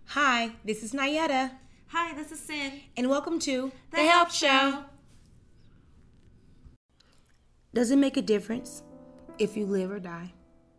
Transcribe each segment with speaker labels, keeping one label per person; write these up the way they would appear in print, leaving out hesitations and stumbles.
Speaker 1: Hi, this is Nayetta.
Speaker 2: Hi, this is Sin.
Speaker 1: And welcome to
Speaker 2: The Health Show.
Speaker 1: Does it make a difference if you live or die?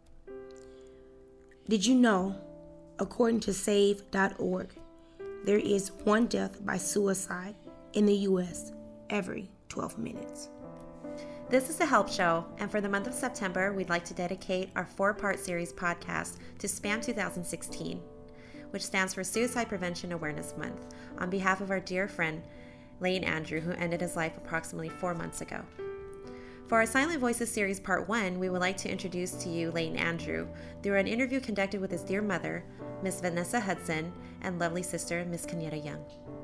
Speaker 1: Did you know, according to save.org, there is one death by suicide in the U.S. every 12 minutes?
Speaker 2: This is The Health Show, and for the month of September, we'd like to dedicate our 4-part series podcast to SPAM 2016, which stands for Suicide Prevention Awareness Month, on behalf of our dear friend, Layton Andrew, who ended his life approximately 4 months ago. For our Silent Voices series part 1, we would like to introduce to you Layton Andrew through an interview conducted with his dear mother, Miss Vanessa Hudson, and lovely sister, Miss Kenyatta Young.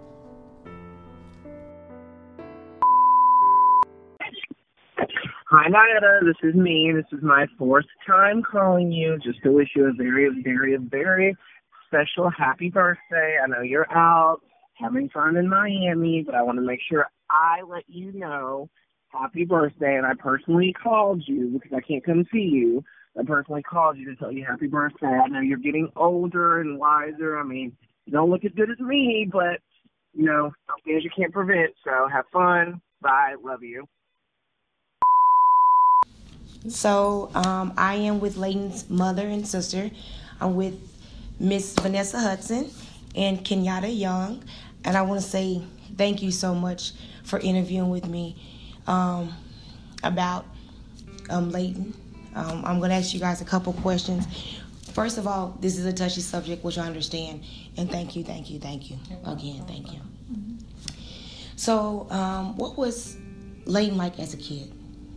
Speaker 3: Hi, Nayetta. This is me. This is my 4th time calling you just to wish you a very, very, very special happy birthday. I know you're out having fun in Miami, but I want to make sure I let you know happy birthday. And I personally called you because I can't come see you. I personally called you to tell you happy birthday. I know you're getting older and wiser. I mean, you don't look as good as me, but, you know, some things you can't prevent. So have fun. Bye. Love you.
Speaker 1: So, I am with Layton's mother and sister. I'm with Miss Vanessa Hudson and Kenyatta Young. And I want to say thank you so much for interviewing with me about Layton. I'm going to ask you guys a couple questions. First of all, this is a touchy subject, which I understand. And thank you again. Thank you. So, what was Layton like as a kid?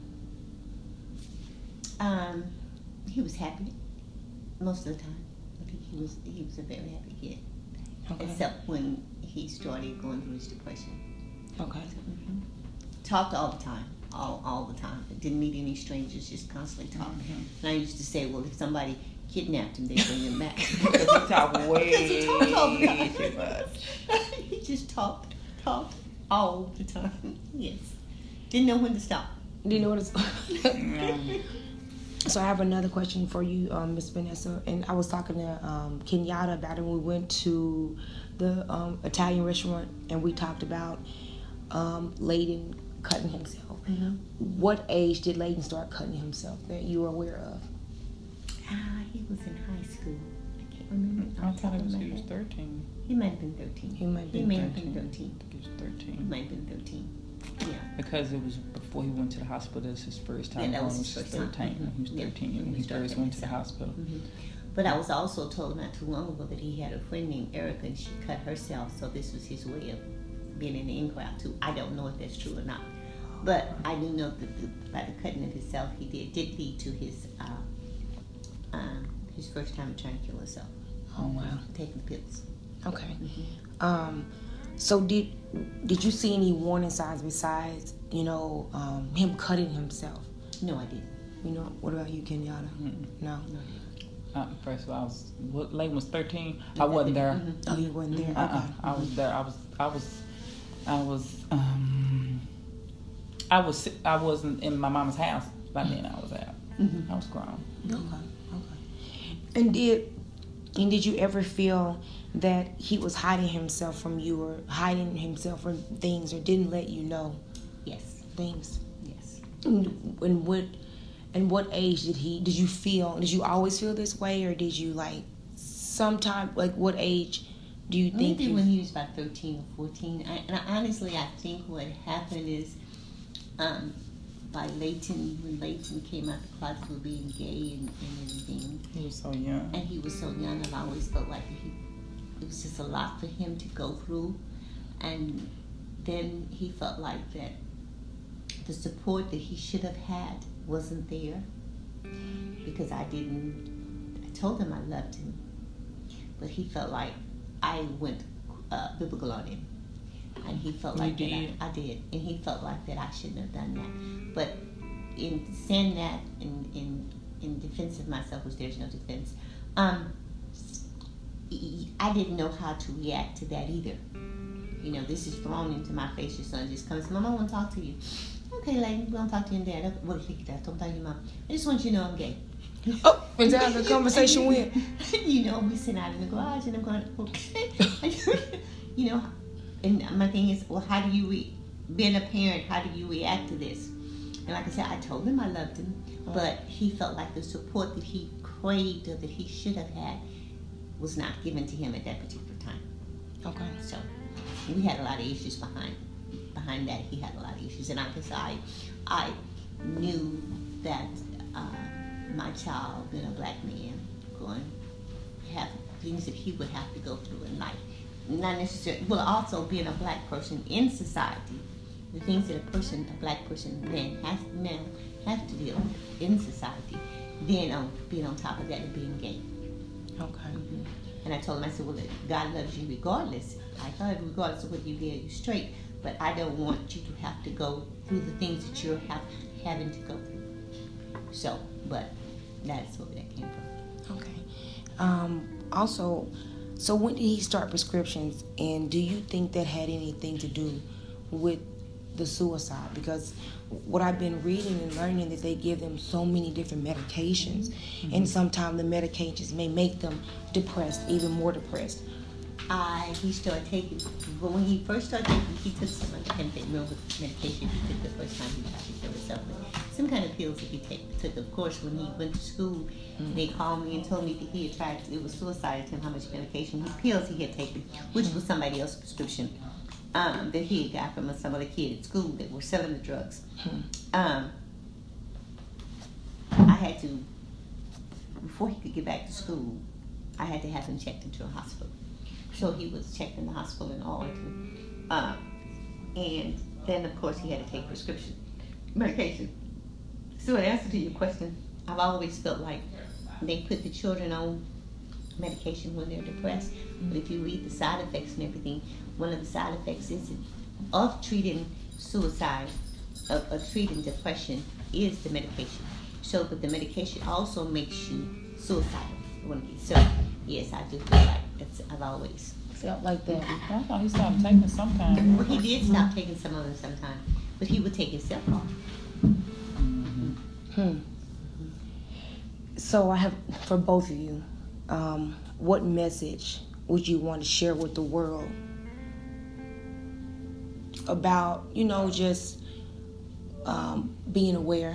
Speaker 4: He was happy most of the time. I think he was a very happy kid.
Speaker 1: Okay.
Speaker 4: Except when he started going through his depression.
Speaker 1: Okay.
Speaker 4: So, talked all the time. All the time. Didn't meet any strangers, just constantly talked. Mm-hmm. And I used to say, well, if somebody kidnapped him, they'd bring him back.
Speaker 5: Because he talked way
Speaker 4: he talked all the time.
Speaker 5: too much.
Speaker 4: He just talked all the time. Yes. Didn't know when to stop.
Speaker 1: Didn't know what it's... So I have another question for you, Miss Vanessa. And I was talking to Kenyatta about it when we went to the Italian restaurant, and we talked about Layton cutting himself. Mm-hmm. What age did Layton start cutting himself that you were aware of?
Speaker 4: He was in high school. I can't remember.
Speaker 5: I thought he was 13.
Speaker 4: He might have been 13.
Speaker 1: He might have been 13.
Speaker 5: I think he was 13.
Speaker 4: He might have been 13. Yeah.
Speaker 5: Because it was before he went to the hospital. This was his first time.
Speaker 4: Yeah, that was
Speaker 5: going.
Speaker 4: his
Speaker 5: He was
Speaker 4: first
Speaker 5: 13.
Speaker 4: time.
Speaker 5: He was 13 when he first went to the hospital.
Speaker 4: Mm-hmm. But I was also told not too long ago that he had a friend named Erica, and she cut herself. So this was his way of being in the in crowd too. I don't know if that's true or not, but I do know that by the cutting of himself, he did lead to his first time trying to kill himself.
Speaker 1: Oh wow!
Speaker 4: Taking pills.
Speaker 1: Okay.
Speaker 4: Mm-hmm.
Speaker 1: So did you see any warning signs besides him cutting himself?
Speaker 4: No, I didn't.
Speaker 1: What about you, Kenyatta?
Speaker 5: Mm-mm.
Speaker 1: No.
Speaker 5: First of all, Layton was 13. I wasn't there.
Speaker 4: Mm-hmm.
Speaker 1: Oh, you weren't there. Okay.
Speaker 5: I was there. I wasn't in my mama's house by then. I was out.
Speaker 4: Mm-hmm.
Speaker 5: I was grown.
Speaker 1: Okay. And did you ever feel that he was hiding himself from you, or hiding himself from things, or didn't let you know?
Speaker 4: Yes.
Speaker 1: Things.
Speaker 4: Yes.
Speaker 1: And what age did you always feel this way, or did you sometime, what age do you think?
Speaker 4: Maybe when he was about 13 or 14. Honestly, I think what happened is when Layton came out the closet for being gay and everything.
Speaker 5: He was so young.
Speaker 4: And he was so young, and I always felt like it was just a lot for him to go through. And then he felt like that the support that he should have had wasn't there, because I told him I loved him, but he felt like I went biblical on him, and he felt like that I did, and he felt like that I shouldn't have done that. But in saying that, in defense of myself, which there's no defense, I didn't know how to react to that either. This is thrown into my face. Your son just comes, Mom, I want to talk to you. Okay, Layton, we're going to talk to your dad. What do you think of that? Don't tell your mom. I just want you to know I'm gay.
Speaker 1: Oh, is that how the conversation went?
Speaker 4: You know, we sitting out in the garage, and I'm going, okay. You know, and my thing is, well, how do you, being a parent, how do you react to this? And like I said, I told him I loved him, but he felt like the support that he craved or that he should have had was not given to him at that particular time.
Speaker 1: Okay.
Speaker 4: So we had a lot of issues behind that. He had a lot of issues, and I guess I knew that my child, being a black man, going to have things that he would have to go through in life. Not necessarily, well, also being a black person in society, the things that a black person now have to deal with in society. Then being on top of that and being gay.
Speaker 1: Okay.
Speaker 4: Mm-hmm. And I told him, I said, well, God loves you regardless. I thought regardless of whether you're gay or you're straight, but I don't want you to have to go through the things that you're having to go through. So, but that's where that came from.
Speaker 1: Okay. Also, so when did he start prescriptions, and do you think that had anything to do with the suicide? Because what I've been reading and learning that they give them so many different medications, and sometimes the medications may make them depressed, even more depressed.
Speaker 4: He started taking, but when he first started taking, he took some, I can't remember what medication he took the first time he tried to kill himself. Some kind of pills that he took. Of course, when he went to school, they called me and told me that he had tried, it was suicide to him, how much medication, his pills he had taken, which was somebody else's prescription. That he had got from some other kid at school that were selling the drugs. I had to, before he could get back to school, I had to have him checked into a hospital. So he was checked in the hospital in Arlington. And then, of course, he had to take prescription medication. So in answer to your question, I've always felt like they put the children on medication when they're depressed. But if you read the side effects and everything, one of the side effects is of treating suicide, of treating depression, is the medication. So, but the medication also makes you suicidal. So, yes, I do feel like I've always
Speaker 1: Felt like that.
Speaker 5: I thought he stopped taking sometimes.
Speaker 4: Well, he did stop taking some of them sometimes, but he would take himself off.
Speaker 1: So I have, for both of you, what message would you want to share with the world about, just being aware?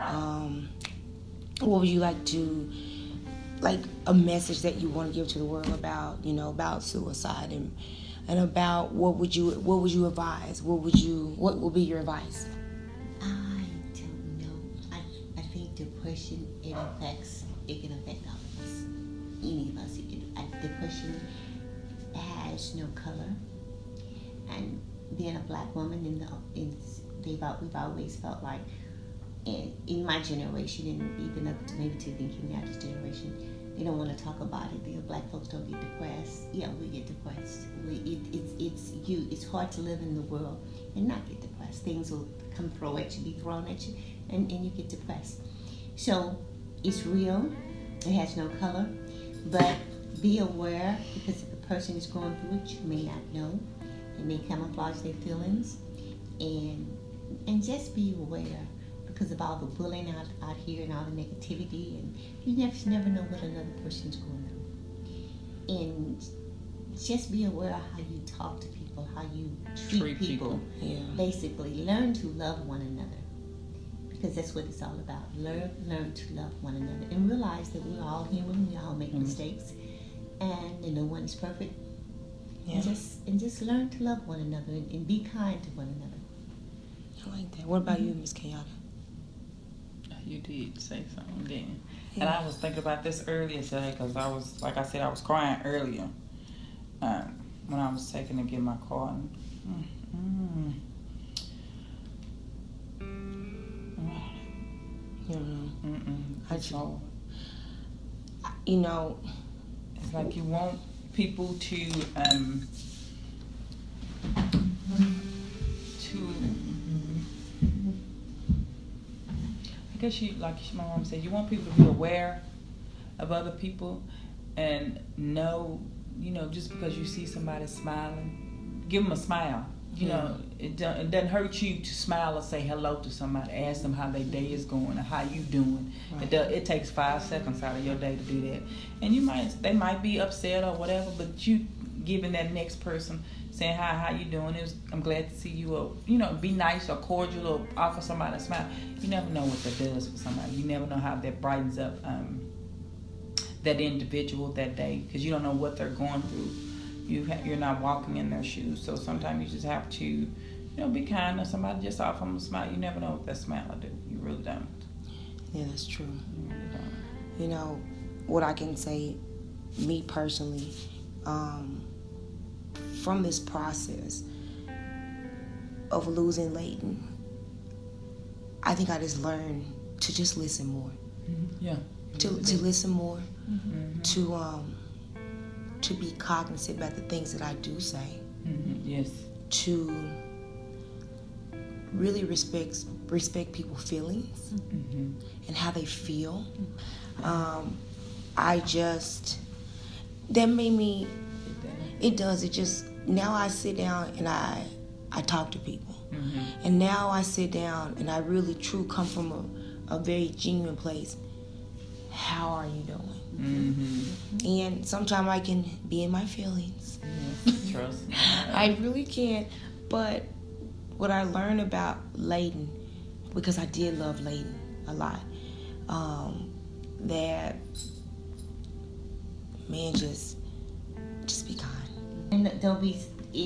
Speaker 1: What would you like to, a message that you want to give to the world about, about suicide and about what would you advise? What would be your advice?
Speaker 4: I don't know. I think depression, it can affect all of us. Any of us. Depression has no color. And being a black woman, we've always felt like, in my generation, and even up to maybe to the Kenyatta's generation, they don't want to talk about it. The black folks don't get depressed. Yeah, we get depressed. It's hard to live in the world and not get depressed. Things will come be thrown at you, and you get depressed. So it's real. It has no color. But be aware, because if a person is going through it, you may not know. It may camouflage their feelings, and just be aware. Because of all the bullying out here and all the negativity, and you never know what another person's going through. And just be aware of how you talk to people, how you treat people.
Speaker 1: Yeah.
Speaker 4: Basically, learn to love one another, because that's what it's all about. Learn to love one another, and realize that we're all human. We all make mistakes, and no one is perfect.
Speaker 1: Yeah.
Speaker 4: And just learn to love one another and be kind to one another.
Speaker 1: I like that. What about you, Miss Kenyatta?
Speaker 5: You did say something, didn't you? Yeah. And I was thinking about this earlier today because I was crying earlier when I was taking to get my car. It's like you want people to I guess like my mom said, you want people to be aware of other people and know, just because you see somebody smiling, give them a smile. You know, it doesn't hurt you to smile or say hello to somebody, ask them how their day is going or how you doing. Right. It takes 5 seconds out of your day to do that, and they might be upset or whatever, but you giving that next person saying hi, how you doing? I'm glad to see you. Or, be nice or cordial or offer somebody a smile. You never know what that does for somebody. You never know how that brightens up that individual that day, because you don't know what they're going through. You're not walking in their shoes, so sometimes you just have to, be kind to somebody. Just offer them a smile. You never know what that smile will do. You really don't.
Speaker 1: Yeah, that's true.
Speaker 5: You really don't.
Speaker 1: What I can say, me personally, from this process of losing Layton, I think I just learned to just listen more.
Speaker 5: Mm-hmm. Yeah.
Speaker 1: To listen more.
Speaker 5: Mm-hmm.
Speaker 1: To be cognizant about the things that I do say.
Speaker 5: Mm-hmm. Yes.
Speaker 1: To really respect people's feelings and how they feel. That made me. It does. It just, now I sit down and I talk to people, and now I sit down and I really come from a very genuine place. How are you doing? Mm-hmm. And sometimes I can be in my feelings.
Speaker 5: Yes, trust me.
Speaker 1: I really can. But what I learned about Layton, because I did love Layton a lot, that man, just be kind.
Speaker 4: And don't be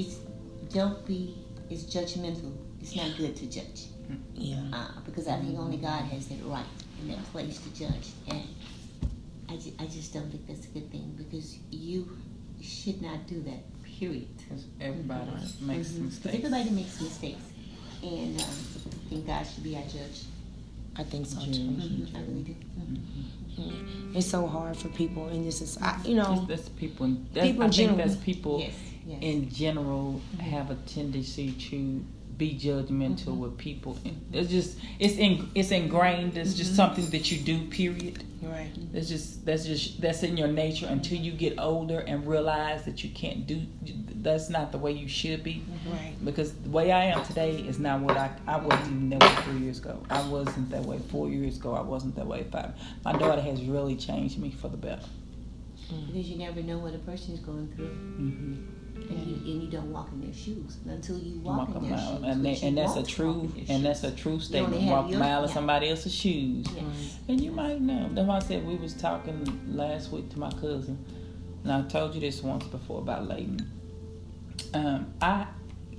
Speaker 4: it's judgmental. It's not good to judge.
Speaker 1: Yeah.
Speaker 4: Because I think only God has that right and that place to judge, and I just don't think that's a good thing, because you should not do that, period.
Speaker 5: Everybody makes mistakes.
Speaker 4: Everybody makes mistakes, and I think God should be our judge.
Speaker 1: I think so too.
Speaker 4: I really do.
Speaker 1: It's so hard for people in this society,
Speaker 5: That's people.
Speaker 1: People in general.
Speaker 5: That's people
Speaker 4: Yes.
Speaker 5: in general have a tendency to be judgmental with people. It's ingrained. It's just something that you do. Period.
Speaker 1: Right.
Speaker 5: That's in your nature until you get older and realize that you can't do. That's not the way you should be.
Speaker 1: Right.
Speaker 5: Because the way I am today is not what I wasn't even that way 3 years ago. I wasn't that way 4 years ago. I wasn't that way 5. My daughter has really changed me for the better.
Speaker 4: Because you never know what a person is going through.
Speaker 5: Mm-hmm.
Speaker 4: And you don't walk in their shoes until you walk in their shoes.
Speaker 5: And that's a true statement. Walk a mile in somebody else's shoes.
Speaker 4: Yes.
Speaker 5: And you might know. That's why I said we was talking last week to my cousin, and I told you this once before about Layton. I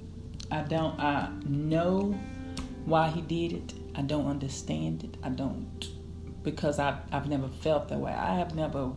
Speaker 5: know why he did it. I don't understand it. I don't, because I've never felt that way. I have never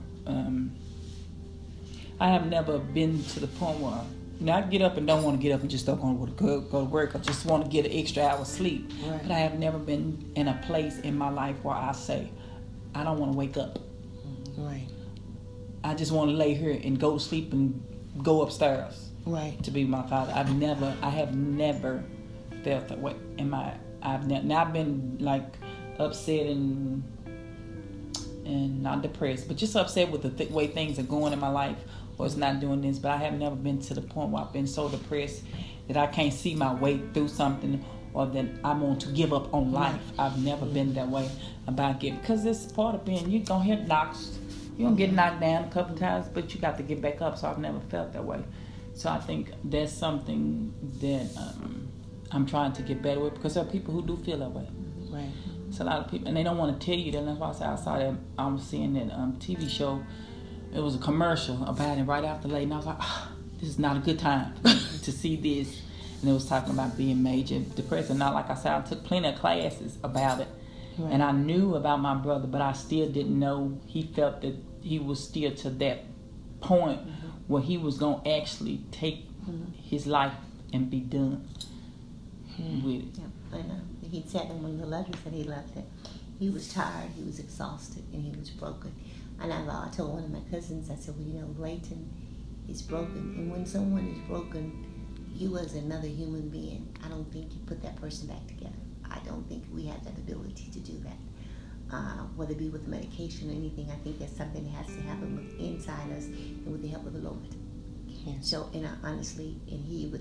Speaker 5: been to the point where, I get up and don't want to get up and just don't want to go to work. I just want to get an extra hour sleep.
Speaker 1: Right.
Speaker 5: But I have never been in a place in my life where I say, I don't want to wake up.
Speaker 1: Right.
Speaker 5: I just want to lay here and go to sleep and go upstairs.
Speaker 1: Right.
Speaker 5: To be my father. I have never felt that way. I've been like upset and not depressed, but just upset with the way things are going in my life, or it's not doing this. But I have never been to the point where I've been so depressed that I can't see my way through something, or that I want to give up on life. I've never been that way about it, because it's part of being. You're gonna hit knocks. You're gonna get knocked down a couple times, but you got to get back up. So I've never felt that way. So I think that's something that I'm trying to get better with, because there are people who do feel that way.
Speaker 1: Right.
Speaker 5: It's a lot of people, and they don't want to tell you that. That's why I saw that. I was seeing that TV show. It was a commercial about it right after Layton. I was like, this is not a good time to see this. And it was talking about being major depressed. And now, like I said, I took plenty of classes about it. Right. And I knew about my brother, but I still didn't know he felt that he was still to that point where he was going to actually take his life and be done with it.
Speaker 4: Yeah, I know. He said in one of the letters that he left that he was tired, he was exhausted, and he was broken. And I told one of my cousins, I said, well, Layton is broken. And when someone is broken, you as another human being, I don't think you put that person back together. I don't think we have that ability to do that. Whether it be with medication or anything, I think that's something that has to happen inside us and with the help of the Lord. Yeah. So, and honestly, and he would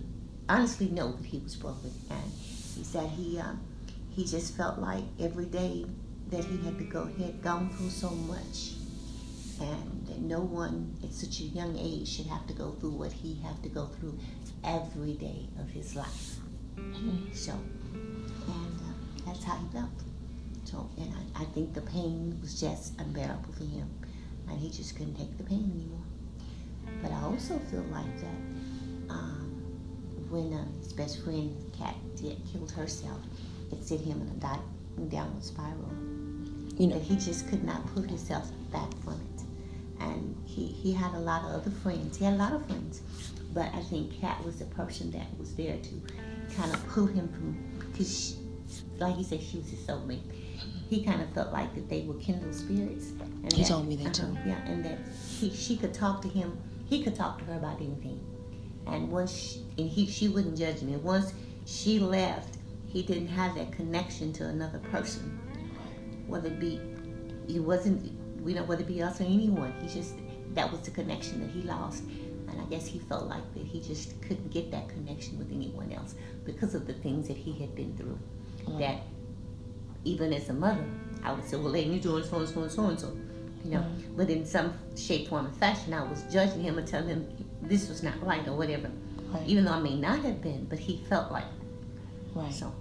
Speaker 4: honestly know that he was broken, and he said he just felt like every day that he had gone through so much, and that no one at such a young age should have to go through what he had to go through every day of his life. So, and that's how he felt. So, and I think the pain was just unbearable for him, and he just couldn't take the pain anymore. But I also feel like that when his best friend Kat killed herself, it sent him in a downward spiral. That he just could not pull himself back from it. And he had a lot of other friends. He had a lot of friends, but I think Kat was the person that was there to kind of pull him from, because like he said, she was his soulmate. He kind of felt like that they were kindred spirits. And
Speaker 1: he told me that too.
Speaker 4: Yeah, and that she could talk to him. He could talk to her about anything. And once she wouldn't judge him. And once she left, he didn't have that connection to another person. Whether it be, whether it be us or anyone. That was the connection that he lost. And I guess he felt like that he just couldn't get that connection with anyone else because of the things that he had been through. Right. That even as a mother, I would say, well, Layden, you're doing so and so and so and so.
Speaker 1: Right.
Speaker 4: But in some shape, form, or fashion, I was judging him and telling him this was not right or whatever.
Speaker 1: Right.
Speaker 4: Even though I may not have been, but he felt like.
Speaker 1: Right.
Speaker 4: So.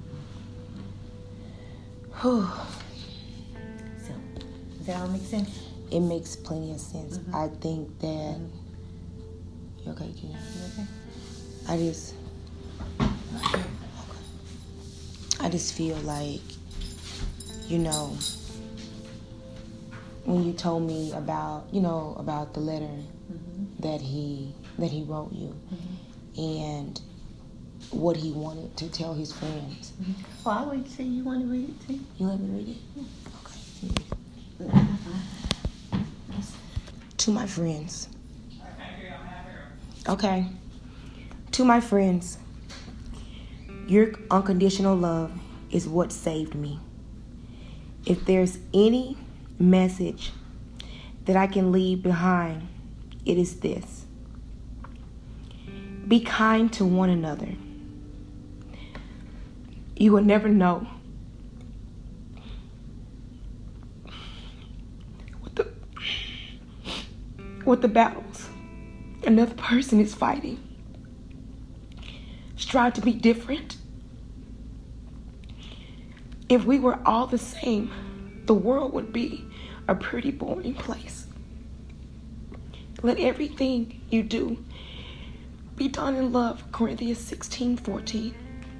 Speaker 1: Whew.
Speaker 4: So, does that all make sense?
Speaker 1: It makes plenty of sense. I think that. You okay, Ken?
Speaker 4: You okay?
Speaker 1: I just feel like, when you told me about the letter that he wrote you, and what he wanted to tell his friends.
Speaker 4: Well, I would say you want to read it too.
Speaker 1: You let me read it?
Speaker 4: Yeah.
Speaker 1: Okay. To my friends. Okay. To my friends, your unconditional love is what saved me. If there's any message that I can leave behind, it is this. Be kind to one another. You will never know what the battles another person is fighting. Strive to be different. If we were all the same, the world would be a pretty boring place. Let everything you do be done in love, Corinthians 16:14.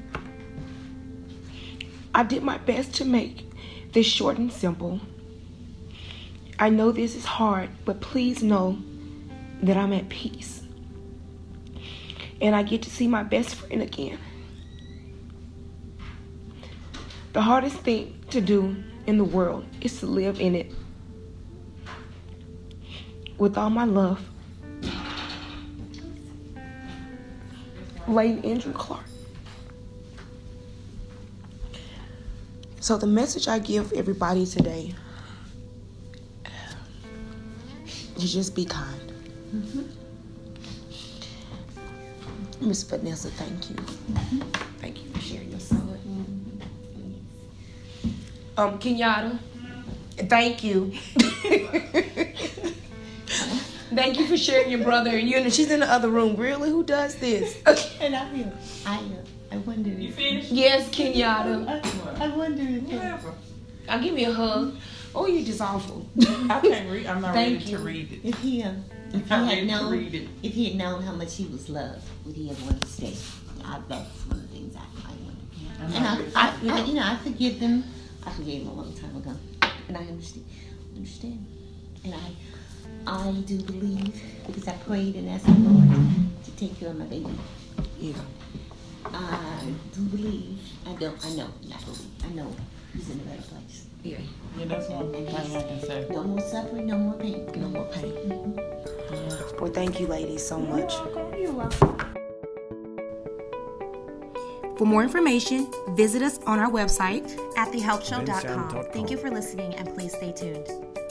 Speaker 1: I did my best to make this short and simple. I know this is hard, but please know that I'm at peace. And I get to see my best friend again. The hardest thing to do in the world is to live in it. With all my love, Layden Andrew Clark. So the message I give everybody today is just be kind. Miss Vanessa, thank you. Thank you for sharing your story. Kenyatta, thank you. Thank you for sharing your brother. She's in the other room. Really? Who does this? Okay.
Speaker 4: And I wonder if...
Speaker 5: You finished?
Speaker 1: Yes, Kenyatta.
Speaker 4: I wonder if...
Speaker 5: Whatever.
Speaker 1: I'll give me a hug. Oh, you're just awful.
Speaker 5: I can't read. I'm not ready to read it.
Speaker 4: If he had known how much he was loved, would he have wanted to stay? That's one of the things I wonder. And I forgive them. I forgave him a long time ago, and I understand. And I do believe, because I prayed and asked the Lord to take care of my baby.
Speaker 1: Yeah.
Speaker 4: I do believe. I know he's in a better place.
Speaker 1: Yeah.
Speaker 5: Yeah, that's one thing I can say.
Speaker 4: No more suffering, no more pain.
Speaker 1: No more pain. Well, thank you, ladies, so much.
Speaker 4: You're welcome.
Speaker 1: For more information, visit us on our website
Speaker 2: at thehelpshow.com. Thank you for listening, and please stay tuned.